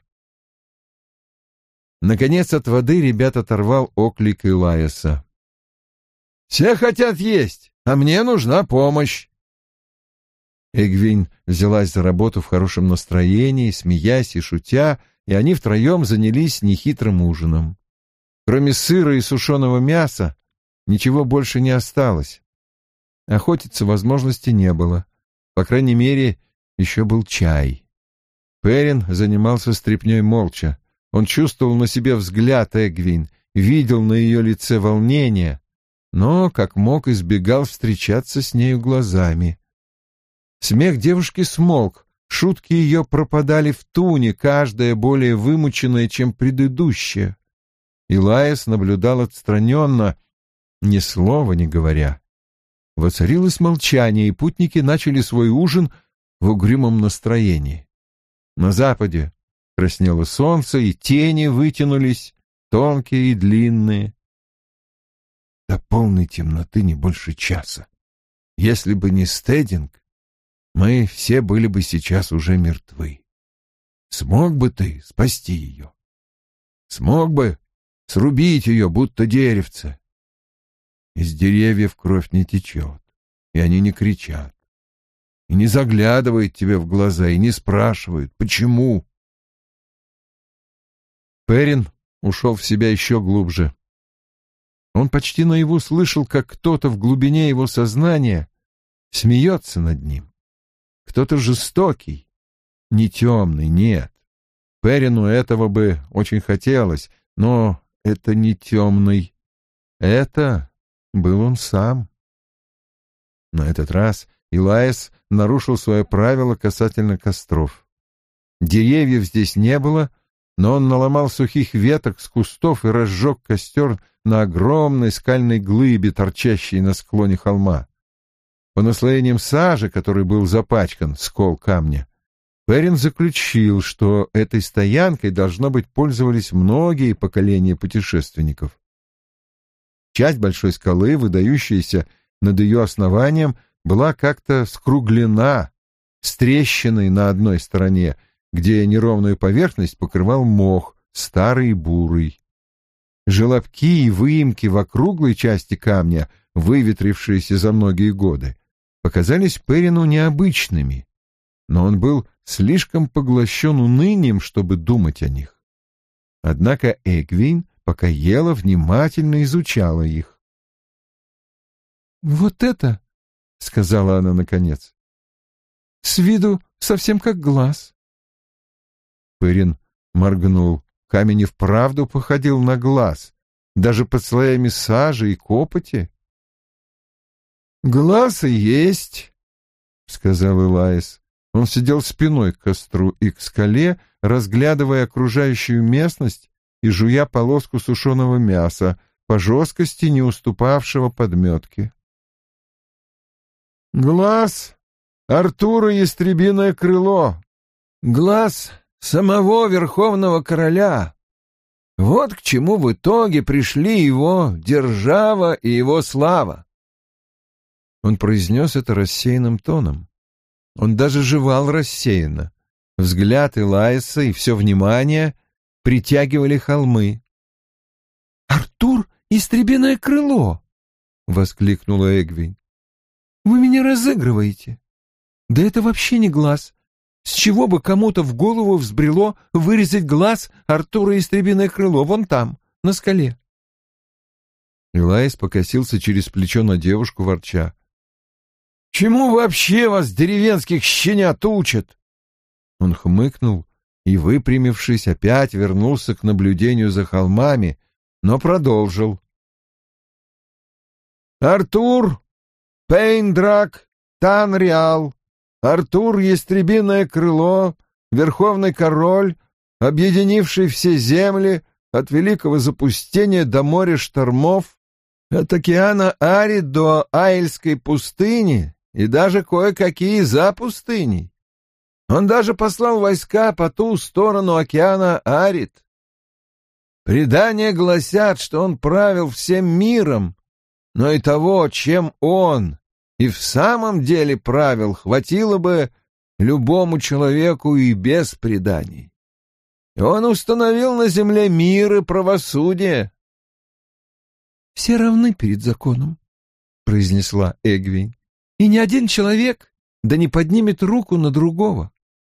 S1: Наконец от воды ребят оторвал оклик Илайса. «Все хотят есть, а мне нужна помощь!» Эгвин взялась за работу в хорошем настроении, смеясь и шутя, и они втроем занялись нехитрым ужином. Кроме сыра и сушеного мяса ничего больше не осталось. Охотиться возможности не было. По крайней мере, еще был чай. Перрин занимался стряпней молча. Он чувствовал на себе взгляд Эгвин, видел на ее лице волнение, но, как мог, избегал встречаться с нею глазами. Смех девушки смолк, шутки ее пропадали в туне, каждая более вымученная, чем предыдущая. Илайс наблюдал отстраненно, ни слова не говоря. Воцарилось молчание, и путники начали свой ужин в угрюмом настроении. На западе краснело солнце, и тени вытянулись, тонкие и длинные. До полной темноты не больше часа. Если бы не Стединг, мы все были бы сейчас уже мертвы. Смог бы ты спасти ее? Смог бы срубить ее, будто деревце? Из деревьев кровь не течет, и они не кричат, и не заглядывают тебе в глаза, и не спрашивают, почему. Перрин ушел в себя еще глубже. Он почти наяву слышал, как кто-то в глубине его сознания смеется над ним. Кто-то жестокий, не темный, нет. Перрину этого бы очень хотелось, но это не темный. Это был он сам. На этот раз Илайс нарушил свое правило касательно костров. Деревьев здесь не было, но он наломал сухих веток с кустов и разжег костер на огромной скальной глыбе, торчащей на склоне холма. По наслоениям сажи, который был запачкан, скол камня, Перрин заключил, что этой стоянкой, должно быть, пользовались многие поколения путешественников. Часть большой скалы, выдающаяся над ее основанием, была как-то скруглена, с трещиной на одной стороне, где неровную поверхность покрывал мох, старый и бурый. Желобки и выемки в округлой части камня, выветрившиеся за многие годы, показались Перрину необычными, но он был слишком поглощен унынием, чтобы думать о них. Однако Эгвин, пока ела, внимательно изучала их.
S2: «Вот это, — сказала она наконец, — с виду совсем как глаз».
S1: Перрин моргнул. Камень и вправду походил на глаз, даже под слоями сажи и копоти. «Глаз и есть», — сказал Илайс. Он сидел спиной к костру и к скале, разглядывая окружающую местность и жуя полоску сушеного мяса, по жесткости не уступавшего подметке. «Глаз Артура Ястребиное крыло, глаз самого Верховного Короля. Вот к чему в итоге пришли его держава и его слава». Он произнес это рассеянным тоном. Он даже жевал рассеянно. Взгляд Илайса и все внимание притягивали холмы.
S2: «Артур — Ястребиное крыло!» — воскликнула Эгвин. «Вы меня разыгрываете. Да это вообще не глаз. С чего бы кому-то в голову взбрело вырезать глаз Артура Ястребиное крыло вон там, на скале?»
S1: Илайс покосился через плечо на девушку, ворча. «Чему вообще вас, деревенских щенят, учат?» Он хмыкнул и, выпрямившись, опять вернулся к наблюдению за холмами, но продолжил. «Артур Пейндрак Танриал, Артур Ястребиное крыло, верховный король, объединивший все земли от великого запустения до моря штормов, от океана Арид до Айльской пустыни и даже кое-какие за пустыней. Он даже послал войска по ту сторону океана Арид. Предания гласят, что он правил всем миром, но и того, чем он и в самом деле правил, хватило бы любому человеку и без преданий. И он установил на земле мир и правосудие».
S2: «Все равны перед законом», — произнесла Эгвин. «И ни один человек да не поднимет руку на другого».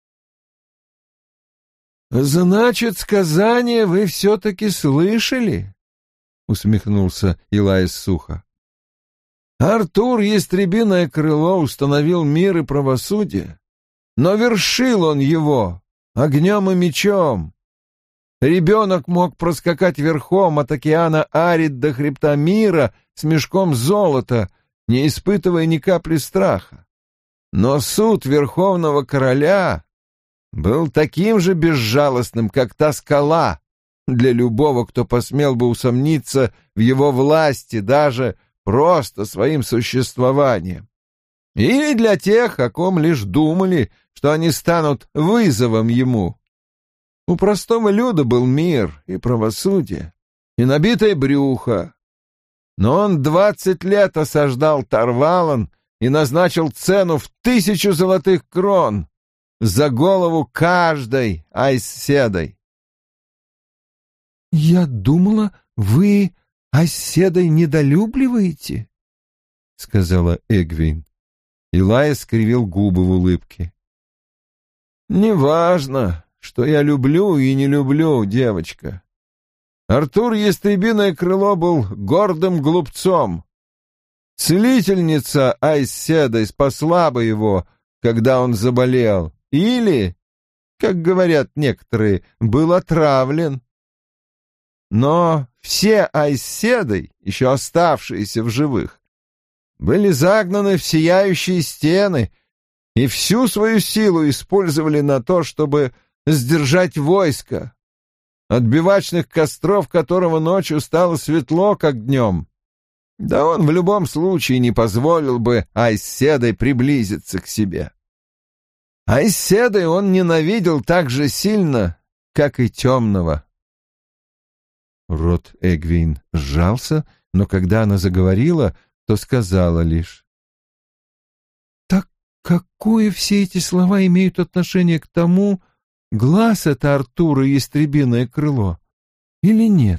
S1: «Значит, сказание вы все-таки слышали?» — усмехнулся Илайс сухо. «Артур Ястребиное крыло установил мир и правосудие, но вершил он его огнем и мечом. Ребенок мог проскакать верхом от океана Арид до хребта мира с мешком золота, не испытывая ни капли страха. Но суд Верховного Короля был таким же безжалостным, как та скала, для любого, кто посмел бы усомниться в его власти даже просто своим существованием. Или для тех, о ком лишь думали, что они станут вызовом ему. У простого люда был мир и правосудие, и набитое брюхо. Но он двадцать лет осаждал Тарвалан и назначил цену в тысячу золотых крон за голову каждой айсседой.
S2: «Я думала, вы айсседой недолюбливаете?» — сказала Эгвейн.
S1: Илай скривил губы в улыбке. «Неважно, что я люблю и не люблю, девочка. Артур Ястребиное Крыло был гордым глупцом. Целительница Айсседой спасла бы его, когда он заболел, или, как говорят некоторые, был отравлен. Но все Айсседой, еще оставшиеся в живых, были загнаны в сияющие стены и всю свою силу использовали на то, чтобы сдержать войско, от бивачных костров которого ночью стало светло, как днем. Да он в любом случае не позволил бы Айсседой приблизиться к себе. Айсседой он ненавидел так же сильно, как и темного.
S2: Рот Эгвейн сжался, но когда она заговорила, то сказала лишь: «Так какое все эти слова имеют отношение к тому, глаз это Артура Ястребиное Крыло или нет?»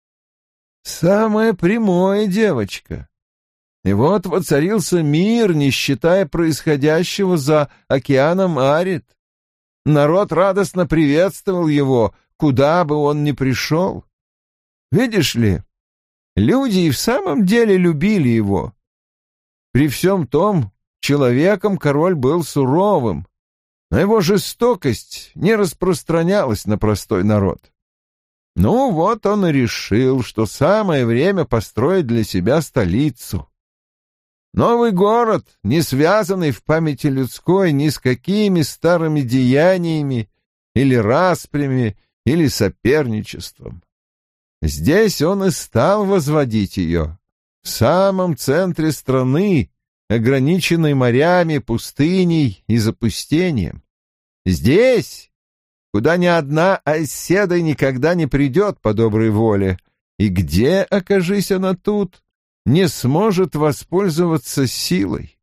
S1: «Самое прямое, девочка. И вот воцарился мир, не считая происходящего за океаном Арит. Народ радостно приветствовал его, куда бы он ни пришел. Видишь ли, люди и в самом деле любили его. При всем том, человеком король был суровым, но его жестокость не распространялась на простой народ. Ну вот он и решил, что самое время построить для себя столицу. Новый город, не связанный в памяти людской ни с какими старыми деяниями или распрями, или соперничеством. Здесь он и стал возводить ее, в самом центре страны, ограниченной морями, пустыней и запустением. Здесь, куда ни одна Айсседа никогда не придет по доброй воле, и где, окажись она тут, не сможет воспользоваться силой.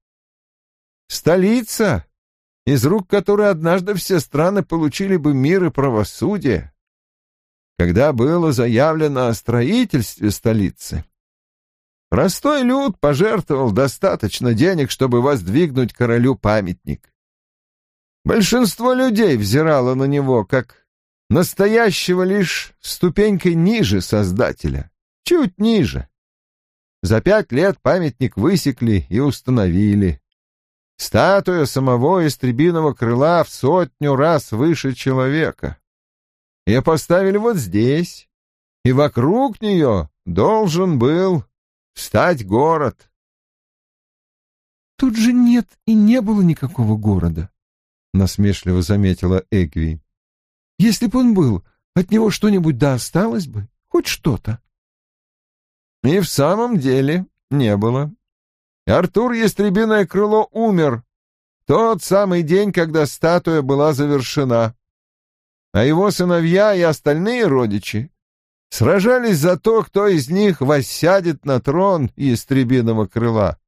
S1: Столица, из рук которой однажды все страны получили бы мир и правосудие. Когда было заявлено о строительстве столицы, простой люд пожертвовал достаточно денег, чтобы воздвигнуть королю памятник. Большинство людей взирало на него как настоящего лишь ступенькой ниже Создателя, чуть ниже. За пять лет памятник высекли и установили. Статуя самого Ястребиного Крыла в сотню раз выше человека. Ее поставили вот здесь, и вокруг нее должен был встать город.
S2: «Тут же нет и не было никакого города», — насмешливо заметила Эгвейн. «Если бы он был, от него что-нибудь да осталось бы, хоть что-то».
S1: И в самом деле не было. Артур Ястребиное Крыло умер в тот самый день, когда статуя была завершена. А его сыновья и остальные родичи сражались за то, кто из них воссядет на трон Ястребиного Крыла.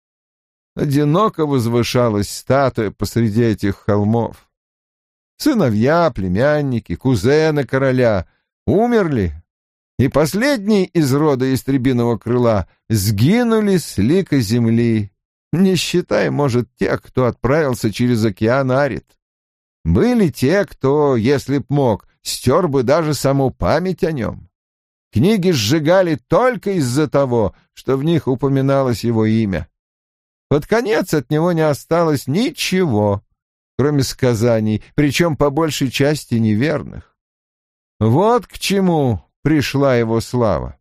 S1: Одиноко возвышалась статуя посреди этих холмов. Сыновья, племянники, кузены короля умерли, и последние из рода Ястребиного Крыла сгинули с лика земли, не считая, может, тех, кто отправился через океан Арит. Были те, кто, если б мог, стер бы даже саму память о нем. Книги сжигали только из-за того, что в них упоминалось его имя. Под конец от него не осталось ничего, кроме сказаний, причем по большей части неверных. Вот к чему пришла его слава.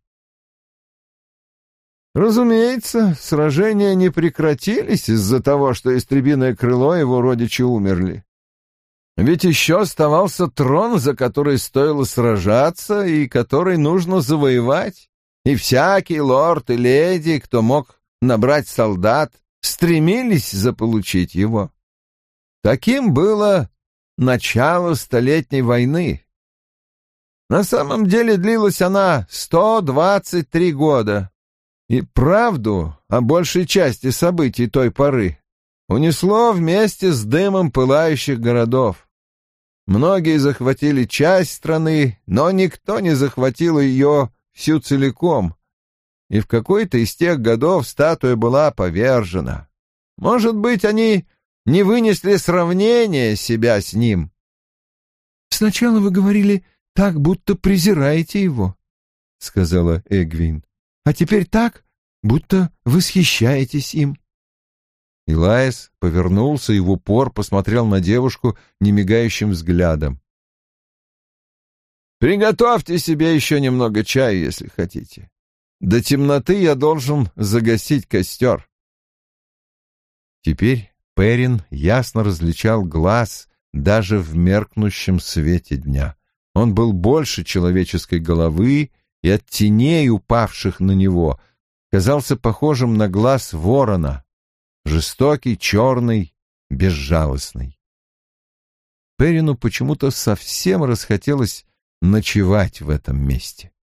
S1: Разумеется, сражения не прекратились из-за того, что Ястребиное Крыло и его родичи умерли. Ведь еще оставался трон, за который стоило сражаться и который нужно завоевать, и всякий лорд и леди, кто мог набрать солдат, стремились заполучить его. Таким было начало Столетней войны, На самом деле длилась она сто двадцать три года. И правду о большей части событий той поры унесло вместе с дымом пылающих городов. Многие захватили часть страны, но никто не захватил ее всю целиком, и в какой-то из тех годов статуя была повержена. Может быть, они не вынесли сравнения себя с ним.
S2: «Сначала вы говорили так, будто презираете его», — сказала Эгвин, — «а теперь так, будто восхищаетесь им».
S1: Илайс повернулся и в упор посмотрел на девушку немигающим взглядом. «Приготовьте себе еще немного чая, если хотите. До темноты я должен загасить костер». Теперь Перрин ясно различал глаз даже в меркнущем свете дня. Он был больше человеческой головы, и от теней, упавших на него, казался похожим на глаз ворона, жестокий, черный, безжалостный. Перрину почему-то совсем расхотелось ночевать в этом месте.